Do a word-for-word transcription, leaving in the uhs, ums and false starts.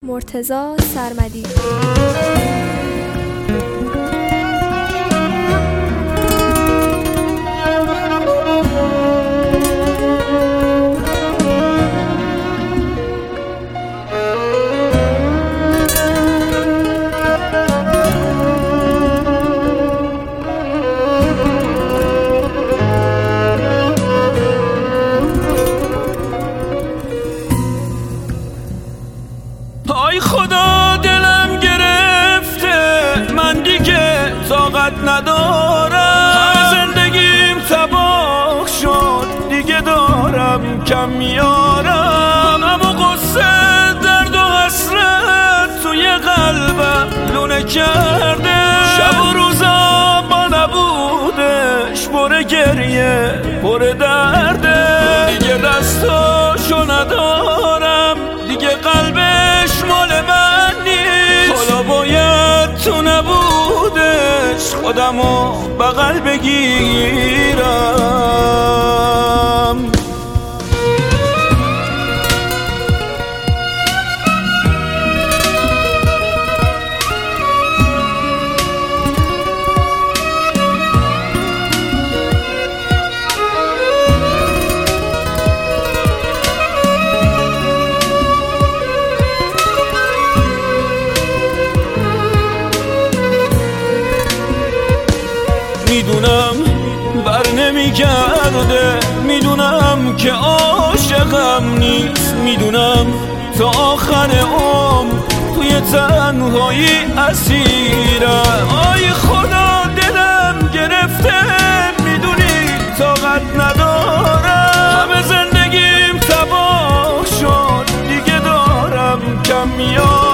مرتضی سرمدی. آی خدا دلم گرفته، من دیگه طاقت ندارم. همه زندگیم تباه شد، دیگه دارم کم میارم. اما قصه درد و حسرت توی قلبم لونه کرده. شب و روزا با نبودش پر گریه پر درده. دیگه دستاشو ندارم، دیگه قلبش مال من نیست. حالا باید تو نبودش خودمو بغل بگیرم. میدونم بر نمیگرده، میدونم که عاشقم نیست. میدونم تا آخر عمر توی تنهایی اسیرم. آی خدا دلم گرفته، میدونی طاقت ندارم. همه زندگیم تباه شد، دیگه دارم کم میاد.